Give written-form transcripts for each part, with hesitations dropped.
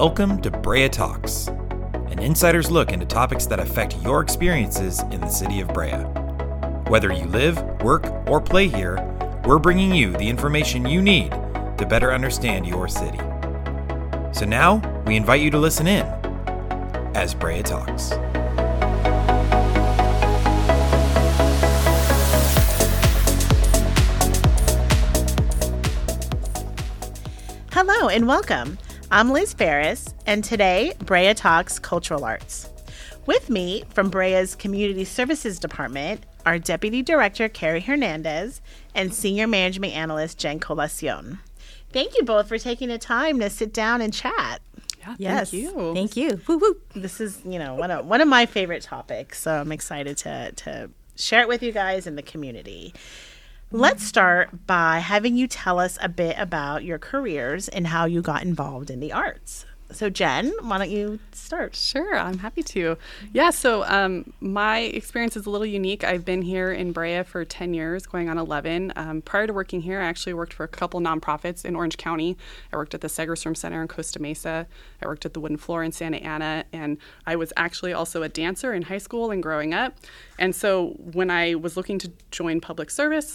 Welcome to Brea Talks, an insider's look into topics that affect your experiences in the city of Brea. Whether you live, work, or play here, we're bringing you the information you need to better understand your city. So now, we invite you to listen in as Brea Talks. Hello and welcome. I'm Liz Ferris, and today, Brea Talks Cultural Arts. With me from Brea's Community Services Department are Deputy Director Carrie Hernandez and Senior Management Analyst Jen Colacion. Thank you both for taking the time to sit down and chat. Yeah, yes, thank you. Thank you. Woo woo. This is, one of my favorite topics, so I'm excited to share it with you guys in the community. Let's start by having you tell us a bit about your careers and how you got involved in the arts. So Jen, why don't you start? Sure, I'm happy to. Yeah, so my experience is a little unique. I've been here in Brea for 10 years, going on 11. Prior to working here, I actually worked for a couple nonprofits in Orange County. I worked at the Segerstrom Center in Costa Mesa. I worked at the Wooden Floor in Santa Ana. And I was actually also a dancer in high school and growing up. And so when I was looking to join public service,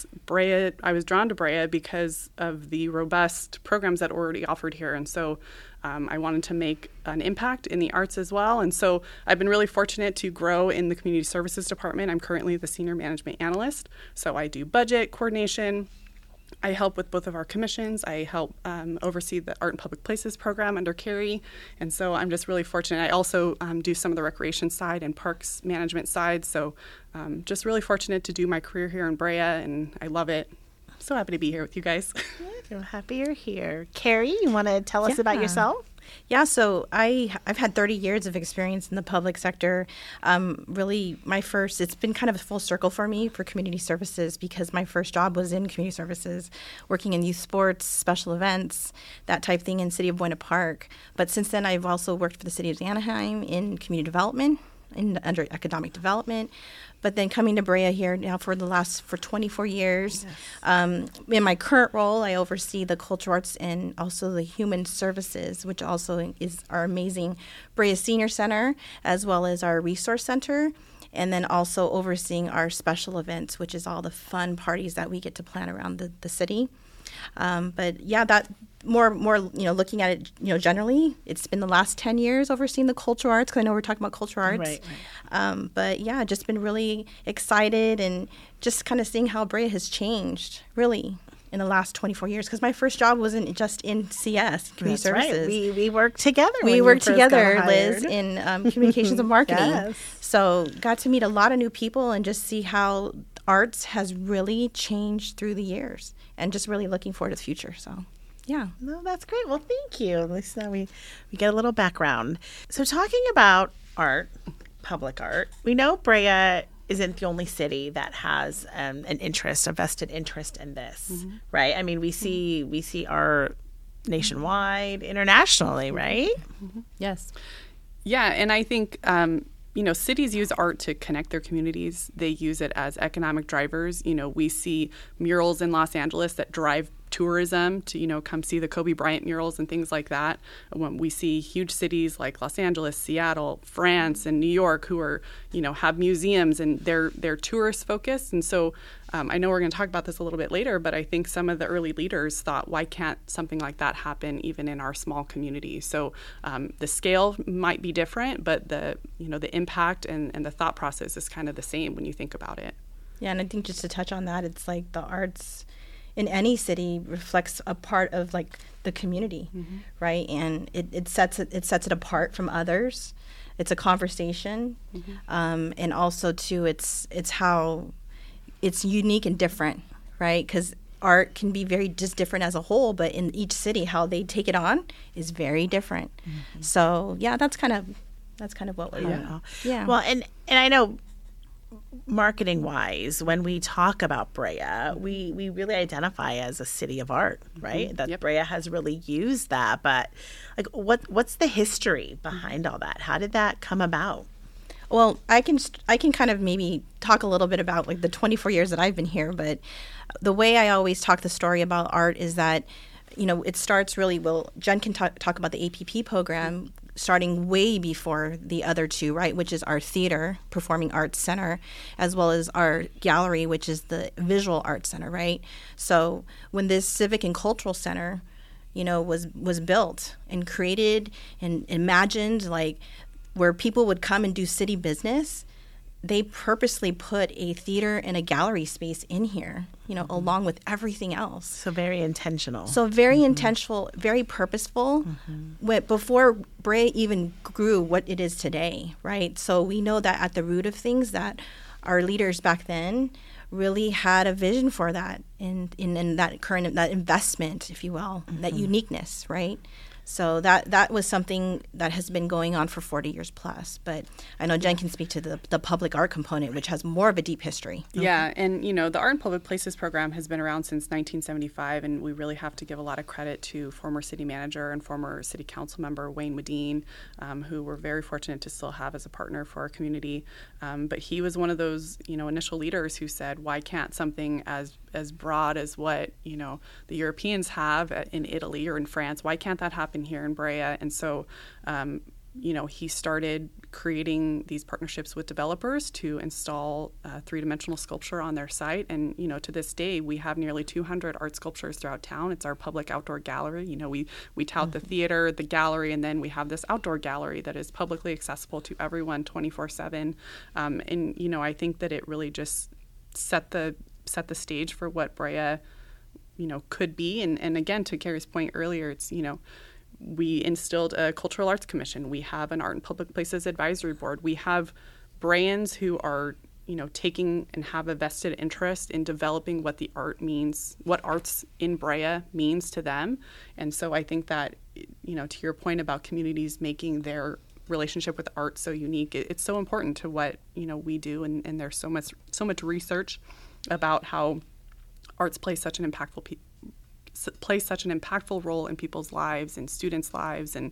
I was drawn to Brea because of the robust programs that were already offered here. And so I wanted to make an impact in the arts as well. And so I've been really fortunate to grow in the Community Services Department. I'm currently the Senior Management Analyst. So I do budget coordination. I help with both of our commissions. I help oversee the Art and Public Places program under Carrie. And so I'm just really fortunate. I also do some of the recreation side and parks management side. So just really fortunate to do my career here in Brea, and I love it. So happy to be here with you guys. I'm happy you're here. Carrie, you want to tell us about yourself? Yeah, so I've had 30 years of experience in the public sector. Really, it's been kind of a full circle for me for community services because my first job was in community services, working in youth sports, special events, that type thing in City of Buena Park. But since then, I've also worked for the City of Anaheim in community development, under economic development. But then coming to Brea here now for 24 years. Yes. In my current role, I oversee the cultural arts and also the human services, which also is our amazing Brea Senior Center, as well as our resource center, and then also overseeing our special events, which is all the fun parties that we get to plan around the city. But yeah, that more looking at it, generally, it's been the last 10 years overseeing the cultural arts, because I know we're talking about cultural arts. Right. But yeah, just been really excited and just kind of seeing how Brea has changed, really, in the last 24 years. Because my first job wasn't just in CS, community services. Right. We worked together. We worked together, Liz, in communications and marketing. Yes. So got to meet a lot of new people and just see how arts has really changed through the years, and just really looking forward to the future. So. Yeah. No, that's great. Well, thank you. At least now we get a little background. So talking about art, public art, we know Brea isn't the only city that has a vested interest in this, right? I mean, we see art nationwide, internationally, right? Mm-hmm. Yes. Yeah, and I think cities use art to connect their communities. They use it as economic drivers. We see murals in Los Angeles that drive tourism to, come see the Kobe Bryant murals and things like that. When we see huge cities like Los Angeles, Seattle, France, and New York who are, have museums and they're tourist focused. And so I know we're going to talk about this a little bit later, but I think some of the early leaders thought, why can't something like that happen even in our small community? So the scale might be different, but the impact and the thought process is kind of the same when you think about it. Yeah, and I think just to touch on that, it's like the arts in any city reflects a part of like the community, right? And it sets it apart from others. It's a conversation, and also too, it's how it's unique and different, right? Because art can be very just different as a whole, but in each city, how they take it on is very different. So yeah, that's kind of what we're doing. Yeah. Well, and I know, marketing wise, when we talk about Brea, we really identify as a city of art, right? That Brea has really used that. But like, what's the history behind all that? How did that come about? Well, I can kind of maybe talk a little bit about like the 24 years that I've been here, but the way I always talk the story about art is that it starts really, well, Jen can talk about the APP program starting way before the other two, right, which is our theater, Performing Arts Center, as well as our gallery, which is the Visual Arts Center, right? So when this Civic and Cultural Center, was built and created and imagined, like where people would come and do city business, they purposely put a theater and a gallery space in here, along with everything else. So very intentional. So very intentional, very purposeful. Before Brea even grew what it is today, right? So we know that at the root of things that our leaders back then really had a vision for that in that investment, if you will, that uniqueness, right? So that was something that has been going on for 40 years plus. But I know Jen can speak to the public art component, which has more of a deep history. Yeah, and the Art in Public Places program has been around since 1975, and we really have to give a lot of credit to former city manager and former city council member Wayne Medine, who we're very fortunate to still have as a partner for our community. But he was one of those initial leaders who said, why can't something as broad as what the Europeans have in Italy or in France, why can't that happen here in Brea? And so he started creating these partnerships with developers to install three-dimensional sculpture on their site. And to this day we have nearly 200 art sculptures throughout town. It's our public outdoor gallery. We tout the theater, the gallery, and then we have this outdoor gallery that is publicly accessible to everyone 24/7. And I think that it really just set the stage for what Brea, could be. And again, to Carrie's point earlier, it's, we instilled a cultural arts commission. We have an art and public places advisory board. We have Breans who are, taking and have a vested interest in developing what the art means, what arts in Brea means to them. And so I think that, to your point about communities making their relationship with art so unique, it's so important to what, we do. And there's so much research about how arts play such an impactful role in people's lives and students' lives, and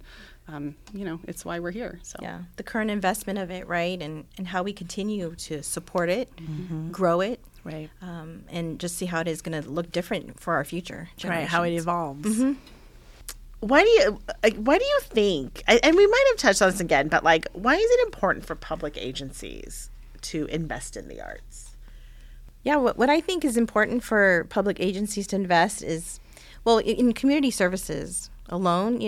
it's why we're here. So yeah, the current investment of it, right, and how we continue to support it, grow it, right, and just see how it is going to look different for our future generations. Right, how it evolves. Why do you think? And we might have touched on this again, but why is it important for public agencies to invest in the arts? Yeah, what I think is important for public agencies to invest is, well, in community services alone,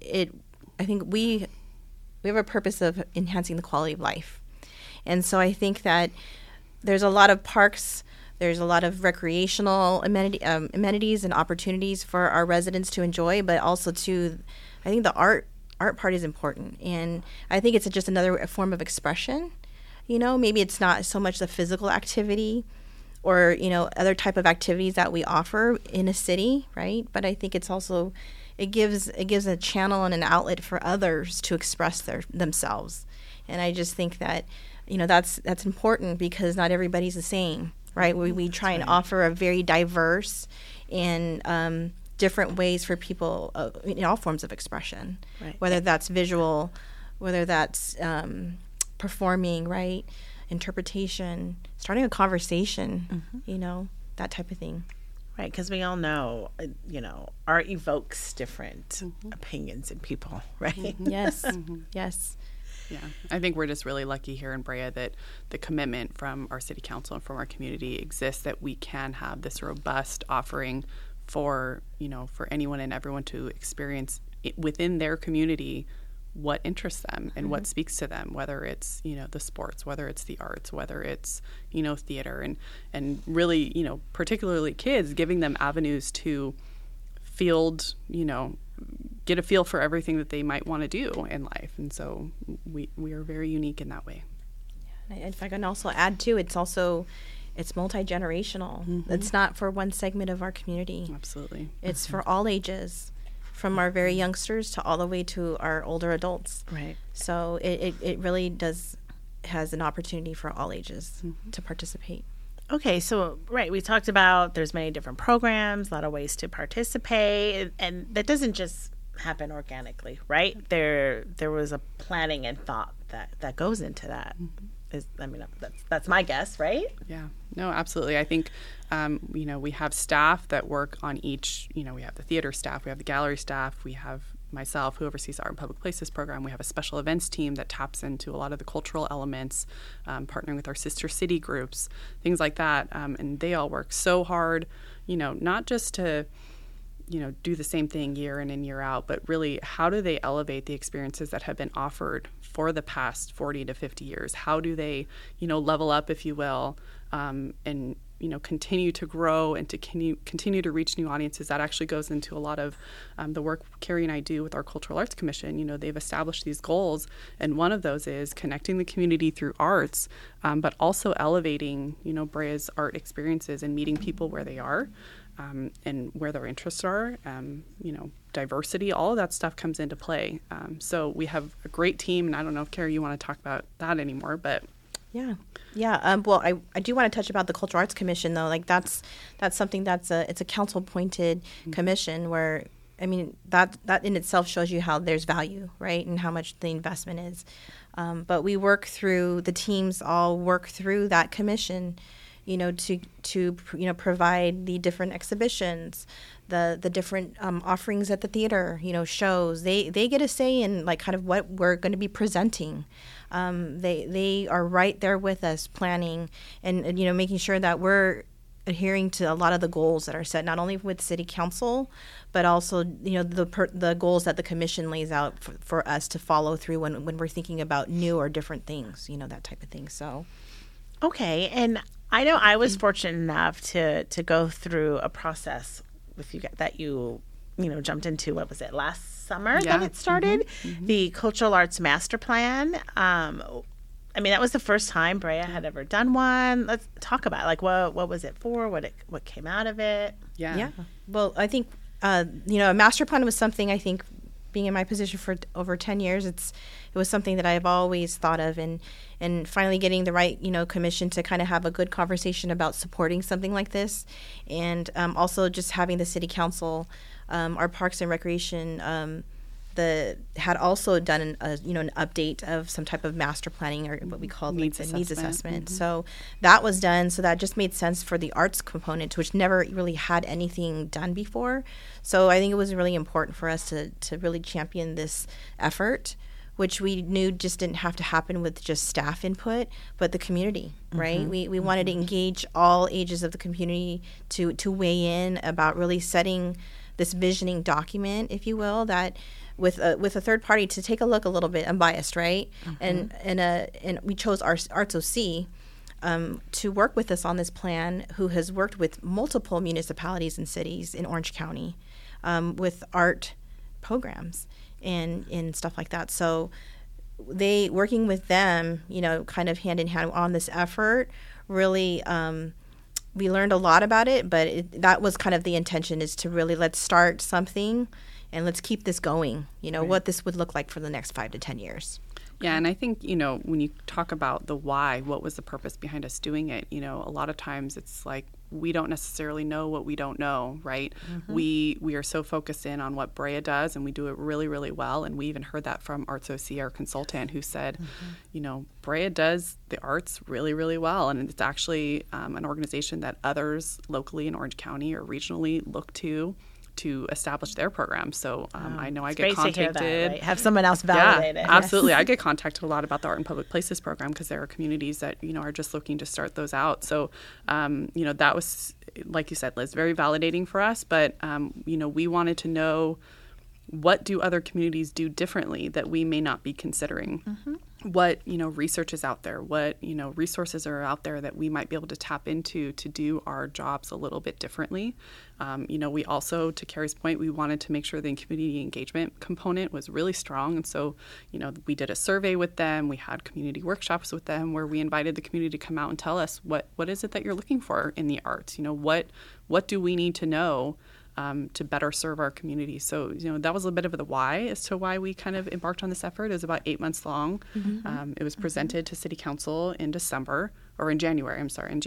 I think we have a purpose of enhancing the quality of life. And so I think that there's a lot of parks, there's a lot of recreational amenities and opportunities for our residents to enjoy, but also I think the art part is important. And I think it's just another form of expression. Maybe it's not so much the physical activity or, other type of activities that we offer in a city, right? But I think it's also, it gives a channel and an outlet for others to express themselves. And I just think that, that's important because not everybody's the same, right? We try and offer a very diverse and different ways for people in all forms of expression, right. Whether that's visual, whether that's performing, right? Interpretation, starting a conversation, that type of thing. Right, because we all know, art evokes different opinions in people, right? Yes, yes. Yeah, I think we're just really lucky here in Brea that the commitment from our city council and from our community exists that we can have this robust offering for anyone and everyone to experience within their community what interests them and what speaks to them, whether it's, the sports, whether it's the arts, whether it's, theater, and really, particularly kids, giving them avenues to get a feel for everything that they might want to do in life. And so we are very unique in that way. Yeah, if I can also add too, it's multi-generational. It's not for one segment of our community. Absolutely. It's for all ages, from our very youngsters to all the way to our older adults. Right. So it really has an opportunity for all ages to participate. Okay, so we talked about there's many different programs, a lot of ways to participate, and that doesn't just happen organically, right? There was a planning and thought that goes into that. That's my guess, right? Yeah, no, absolutely. I think, we have staff that work on each, we have the theater staff, we have the gallery staff, we have myself who oversees our Art in Public Places program. We have a special events team that taps into a lot of the cultural elements, partnering with our sister city groups, things like that. And they all work so hard, not just to, do the same thing year in and year out, but really how do they elevate the experiences that have been offered for the past 40 to 50 years? How do they, level up, if you will, and continue to grow and to continue to reach new audiences? That actually goes into a lot of the work Carrie and I do with our Cultural Arts Commission. They've established these goals, and one of those is connecting the community through arts, but also elevating, Brea's art experiences and meeting people where they are. And where their interests are, diversity, all of that stuff comes into play. So we have a great team, and I don't know if, Carrie, you want to talk about that anymore, but... Yeah. Well, I do want to touch about the Cultural Arts Commission, though. Like that's something it's a council appointed commission where, that in itself shows you how there's value, right? And how much the investment is. But we work through, the teams all work through that commission, to provide the different exhibitions, the different offerings at the theater, shows. They get a say in like kind of what we're going to be presenting. They are right there with us planning and making sure that we're adhering to a lot of the goals that are set, not only with City Council, but also the goals that the Commission lays out for us to follow through when we're thinking about new or different things, that type of thing. So, okay, and I know I was fortunate enough to go through a process with you that you jumped into. What was it, last summer that it started? Mm-hmm. The Cultural Arts Master Plan. That was the first time Brea had ever done one. Let's talk about what was it for? What came out of it? Yeah. Well, I think a master plan was something, I think, being in my position for over 10 years, it was something that I've always thought of, and finally getting the right, commission to kind of have a good conversation about supporting something like this, and also just having the City Council, our Parks and Recreation, had also done an update of some type of master planning, or what we call needs assessment. Mm-hmm. So that was done. So that just made sense for the arts component, which never really had anything done before. So I think it was really important for us to really champion this effort, which we knew just didn't have to happen with just staff input, but the community, right? Mm-hmm. We wanted to engage all ages of the community to weigh in about really setting this visioning document, if you will, that with a third party to take a look a little bit unbiased, right? Mm-hmm. And we chose Arts OC to work with us on this plan, who has worked with multiple municipalities and cities in Orange County with art programs and stuff like that. So they, working with them, kind of hand in hand on this effort, really we learned a lot about it, but that was kind of the intention, is to really let's start something and let's keep this going, right. What this would look like for the next 5 to 10 years. Yeah, and I think, when you talk about the why, what was the purpose behind us doing it, a lot of times it's like we don't necessarily know what we don't know, right? Mm-hmm. We are so focused in on what Brea does, and we do it really, really well. And we even heard that from Arts OC, our consultant, who said, Brea does the arts really, really well. And it's actually an organization that others locally in Orange County or regionally look to establish their program. So I know I get contacted. To hear that, right? Have someone else validate it. Absolutely. Yes. I get contacted a lot about the Art in Public Places program, because there are communities that, are just looking to start those out. So, that was, like you said, Liz, very validating for us. But, we wanted to know, what do other communities do differently that we may not be considering? Mm-hmm. What, research is out there? What, resources are out there that we might be able to tap into to do our jobs a little bit differently? We also, to Carrie's point, we wanted to make sure the community engagement component was really strong. And so, we did a survey with them. We had community workshops with them where we invited the community to come out and tell us what is it that you're looking for in the arts? What do we need to know to better serve our community? So, that was a bit of the why as to why we kind of embarked on this effort. It was about 8 months long. Mm-hmm. It was presented to City Council in January.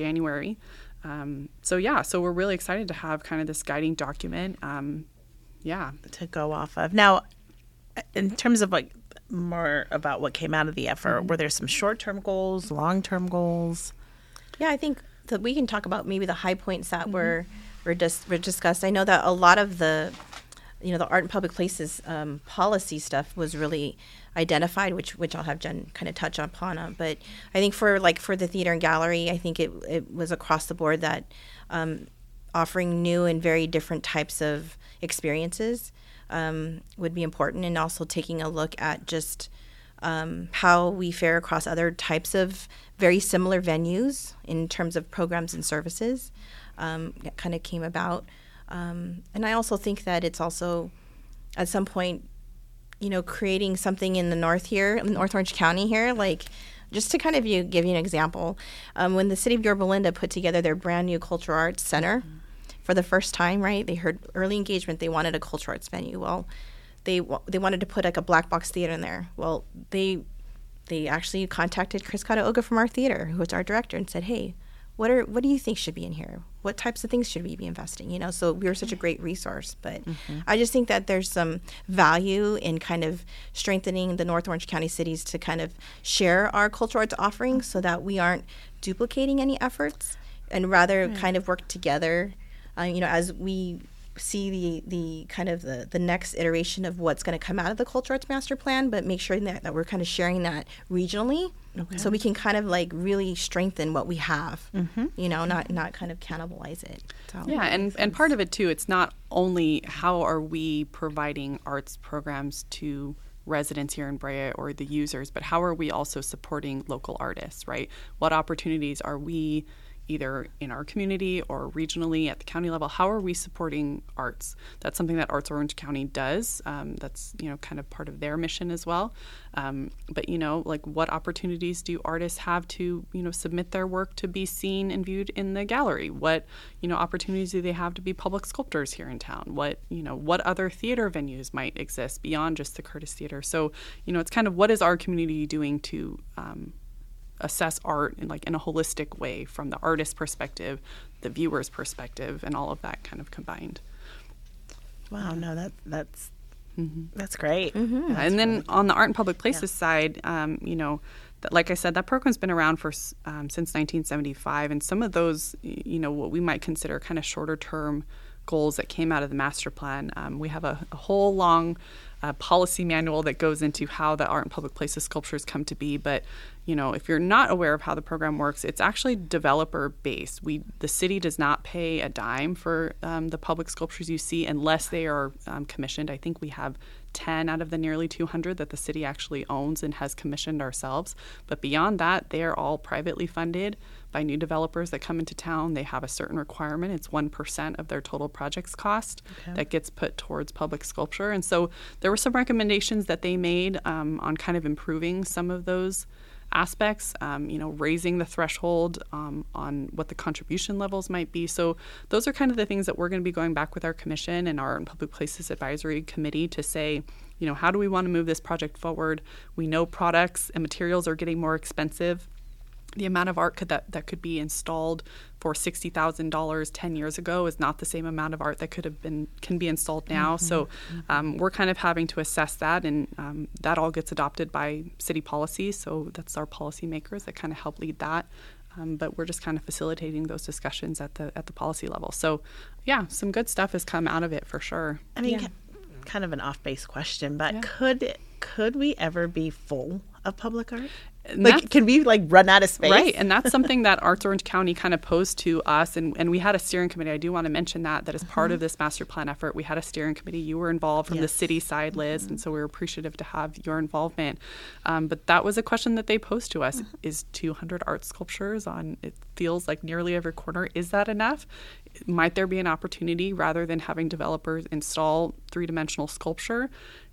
So we're really excited to have kind of this guiding document. To go off of. Now, in terms of more about what came out of the effort. Were there some short-term goals, long-term goals? Yeah, I think that we can talk about maybe the high points that were discussed. I know that a lot of the art in public places policy stuff was really identified, which I'll have Jen kind of touch upon. But I think for the theater and gallery, I think it was across the board that offering new and very different types of experiences would be important, and also taking a look at just how we fare across other types of very similar venues in terms of programs and services that kind of came about. And I also think that it's also at some point, creating something in the North Orange County here, like just to kind of give you an example, when the city of Yorba Linda put together their brand new Cultural Arts Center for the first time, right? They heard early engagement. They wanted a cultural arts venue. Well, they wanted to put like a black box theater in there. Well, they actually contacted Chris Kataoga from our theater, who was our director, and said, hey, what do you think should be in here? What types of things should we be investing? So we were such a great resource. But I just think that there's some value in kind of strengthening the North Orange County cities to kind of share our cultural arts offerings so that we aren't duplicating any efforts, and rather kind of work together, as we see the kind of the next iteration of what's going to come out of the Cultural Arts Master Plan, but make sure that we're kind of sharing that regionally, so we can kind of like really strengthen what we have, not kind of cannibalize it. So, yeah, and part of it too, it's not only how are we providing arts programs to residents here in Brea or the users, but how are we also supporting local artists, right? What opportunities are we either in our community or regionally at the county level? How are we supporting arts? That's something that Arts Orange County does. That's, kind of part of their mission as well. But, what opportunities do artists have to, submit their work to be seen and viewed in the gallery? What, opportunities do they have to be public sculptors here in town? What other theater venues might exist beyond just the Curtis Theater? So, it's kind of what is our community doing to assess art in a holistic way, from the artist's perspective, the viewer's perspective, and all of that kind of combined. Wow, no, that's great. Mm-hmm. That's and then really on the art and public places side, like I said, that program's been around for since 1975, and some of those, what we might consider kind of shorter term goals that came out of the master plan. We have a whole long policy manual that goes into how the art and public places sculptures come to be, but if you're not aware of how the program works, it's actually developer based. The city does not pay a dime for the public sculptures you see unless they are commissioned. I think we have 10 out of the nearly 200 that the city actually owns and has commissioned ourselves. But beyond that, they are all privately funded by new developers that come into town. They have a certain requirement. It's 1% of their total project's cost that gets put towards public sculpture. And so there were some recommendations that they made on kind of improving some of those aspects, raising the threshold on what the contribution levels might be. So those are kind of the things that we're going to be going back with our commission and our Public Places Advisory Committee to say, how do we want to move this project forward? We know products and materials are getting more expensive. The amount of art that could be installed for $60,000 10 years ago is not the same amount of art that can be installed now. So we're kind of having to assess that, and that all gets adopted by city policy. So that's our policymakers that kind of help lead that. But we're just kind of facilitating those discussions at the policy level. So yeah, some good stuff has come out of it for sure. I mean, kind of an off-base question, but could we ever be full of public art? Can we run out of space? Right, and that's something that Arts Orange County kind of posed to us, and we had a steering committee. I do want to mention that as part of this master plan effort, we had a steering committee. You were involved from the city side, Liz, and so we were appreciative to have your involvement. But that was a question that they posed to us. Is 200 art sculptures on, it feels like nearly every corner, is that enough? Might there be an opportunity, rather than having developers install three-dimensional sculpture,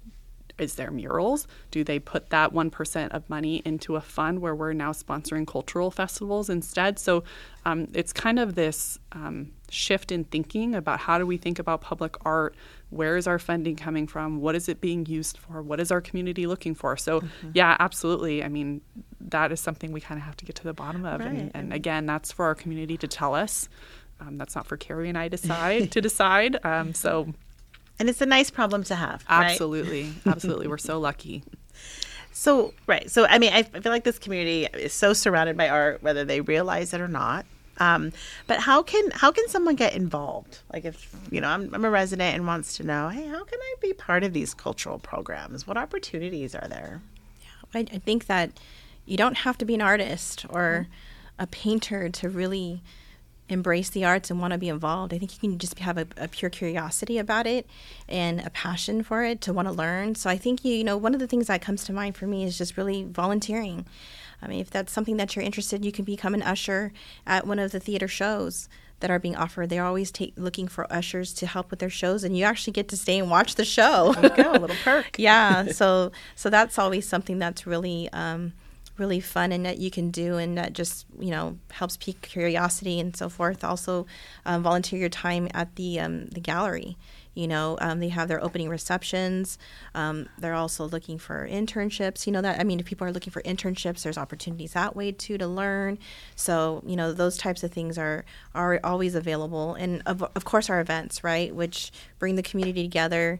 is there murals? Do they put that 1% of money into a fund where we're now sponsoring cultural festivals instead? So it's kind of this shift in thinking about how do we think about public art? Where is our funding coming from? What is it being used for? What is our community looking for? So yeah, absolutely. I mean, that is something we kind of have to get to the bottom of. Right. And again, that's for our community to tell us. That's not for Carrie and I to decide. And it's a nice problem to have, right? Absolutely. Absolutely. We're so lucky. So, right. So, I mean, I feel like this community is so surrounded by art, whether they realize it or not. But how can someone get involved? Like if, I'm a resident and wants to know, hey, how can I be part of these cultural programs? What opportunities are there? I think that you don't have to be an artist or a painter to really embrace the arts and want to be involved. I think you can just have a pure curiosity about it and a passion for it to want to learn. So I think, one of the things that comes to mind for me is just really volunteering. I mean, if that's something that you're interested in, you can become an usher at one of the theater shows that are being offered. They're always looking for ushers to help with their shows, and you actually get to stay and watch the show. There you go, a little perk. Yeah, so that's always something that's really really fun and that you can do, and that just helps pique curiosity and so forth. Also, volunteer your time at the gallery. They have their opening receptions. They're also looking for internships. If people are looking for internships, there's opportunities that way too to learn. So those types of things are always available, and of course our events, right, which bring the community together.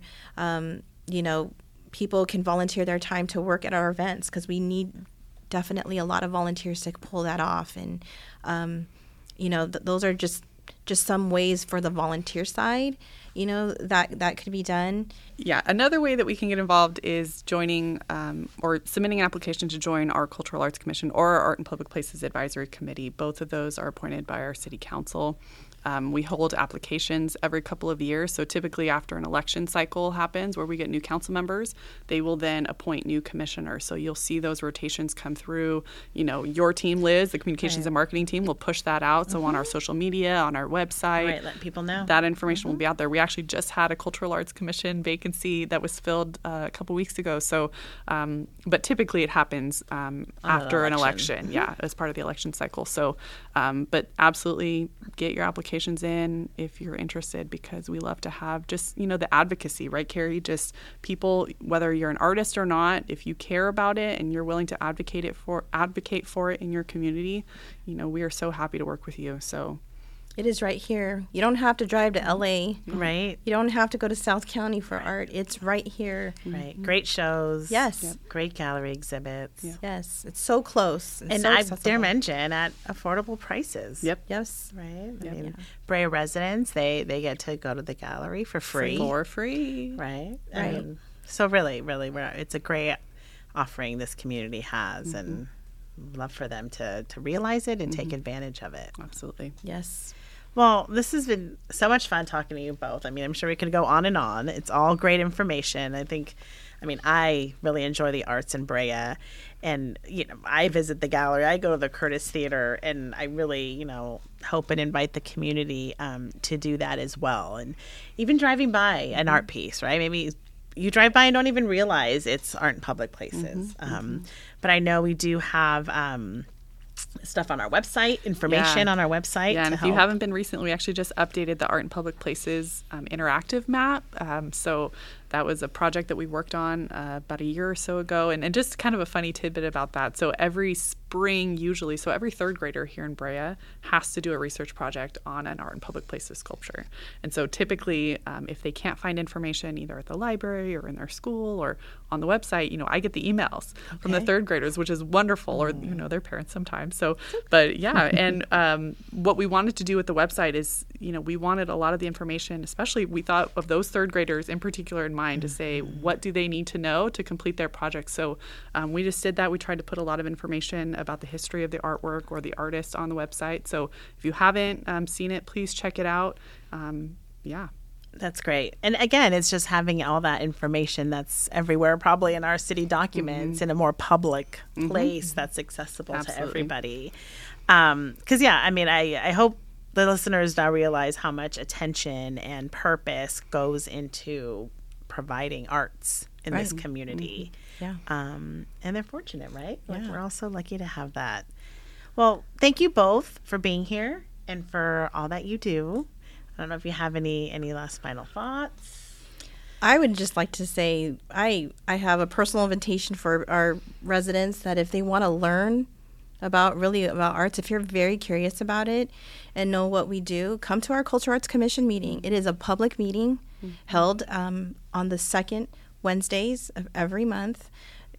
People can volunteer their time to work at our events because we need definitely a lot of volunteers to pull that off, and those are just some ways for the volunteer side that could be done. Yeah, another way that we can get involved is joining or submitting an application to join our Cultural Arts Commission or our Art and Public Places Advisory Committee. Both of those are appointed by our city council. We hold applications every couple of years. So typically after an election cycle happens where we get new council members, they will then appoint new commissioners. So you'll see those rotations come through. Your team, Liz, the communications and marketing team, will push that out. So on our social media, on our website. Right, let people know. That information will be out there. We actually just had a Cultural Arts Commission vacancy that was filled a couple weeks ago. So, but typically it happens after an election. Yeah, as part of the election cycle. So, but absolutely get your applications in if you're interested, because we love to have just, the advocacy, right, Carrie? Just people, whether you're an artist or not, if you care about it and you're willing to advocate for it in your community, we are so happy to work with you. So it is right here. You don't have to drive to LA. Right. You don't have to go to South County for art. It's right here. Right. Great shows. Yes. Yep. Great gallery exhibits. Yep. Yes. It's so close. And I dare mention at affordable prices. Yep. Yes. Right. Yep. I mean, Brea residents, they get to go to the gallery for free. For free. Right. Right. I mean, so really, it's a great offering this community has, and love for them to realize it and take advantage of it. Absolutely. Yes. Well, this has been so much fun talking to you both. I mean, I'm sure we could go on and on. It's all great information. I really enjoy the arts in Brea, and, I visit the gallery. I go to the Curtis Theater, and I really, hope and invite the community to do that as well. And even driving by an art piece, right? Maybe you drive by and don't even realize it's art in public places. But I know we do have stuff on our website, information on our website. Yeah, and if you haven't been recently, we actually just updated the Art and Public Places interactive map. So that was a project that we worked on about a year or so ago. And just kind of a funny tidbit about that. So every spring, usually, so every third grader here in Brea has to do a research project on an Art and Public Places sculpture. And so typically, if they can't find information either at the library or in their school or on the website, I get the emails from the third graders, which is wonderful, or, their parents sometimes. So, but yeah, and what we wanted to do with the website is, we wanted a lot of the information, especially we thought of those third graders in particular in mind, to say, what do they need to know to complete their project? So we just did that. We tried to put a lot of information about the history of the artwork or the artist on the website. So if you haven't seen it, please check it out. Yeah. That's great. And again, it's just having all that information that's everywhere, probably in our city documents, in a more public place that's accessible to everybody. Because, I hope the listeners now realize how much attention and purpose goes into providing arts in this community. Yeah. And they're fortunate, right? Like, we're all so lucky to have that. Well, thank you both for being here and for all that you do. I don't know if you have any last final thoughts. I would just like to say I have a personal invitation for our residents that if they want to learn about arts, if you're very curious about it and know what we do, come to our Cultural Arts Commission meeting. It is a public meeting held on the second Wednesdays of every month.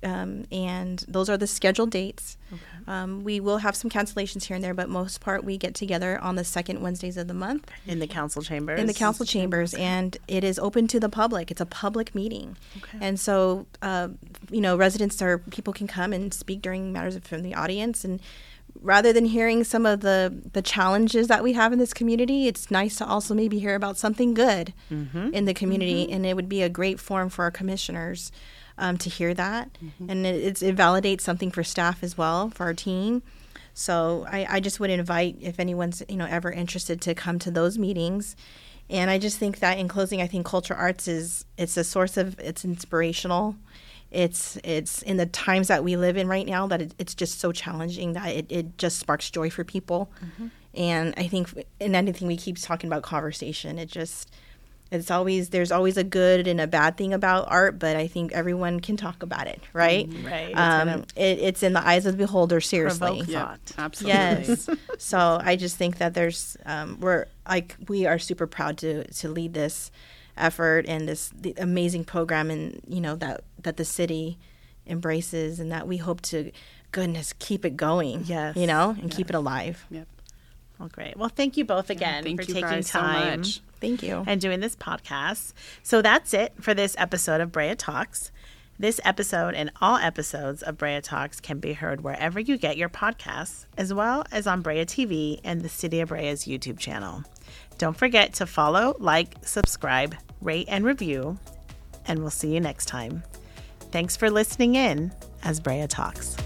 and those are the scheduled dates. We will have some cancellations here and there, but most part we get together on the second Wednesdays of the month. In the council chambers? In the council chambers, and it is open to the public. It's a public meeting. And so, people can come and speak during matters from the audience, and rather than hearing some of the challenges that we have in this community, it's nice to also maybe hear about something good in the community, and it would be a great forum for our commissioners to hear that, and it validates something for staff as well, for our team. So I just would invite, if anyone's ever interested, to come to those meetings. And I just think that in closing, I think cultural arts it's a source of, it's inspirational. It's in the times that we live in right now that it's just so challenging that it just sparks joy for people. And I think in anything we keep talking about conversation, there's always a good and a bad thing about art, but I think everyone can talk about it, right? Right. It's in the eyes of the beholder, seriously. Provoke thought. Absolutely. Yes. So I just think that we are super proud to lead this effort and the amazing program, and that the city embraces, and that we hope to keep it going. Yes. And keep it alive. Yep. Well, great. Well, thank you both again for taking guys time. so much. Thank you. And doing this podcast. So that's it for this episode of Brea Talks. This episode and all episodes of Brea Talks can be heard wherever you get your podcasts, as well as on Brea TV and the City of Brea's YouTube channel. Don't forget to follow, subscribe, rate, and review, and we'll see you next time. Thanks for listening in as Brea Talks.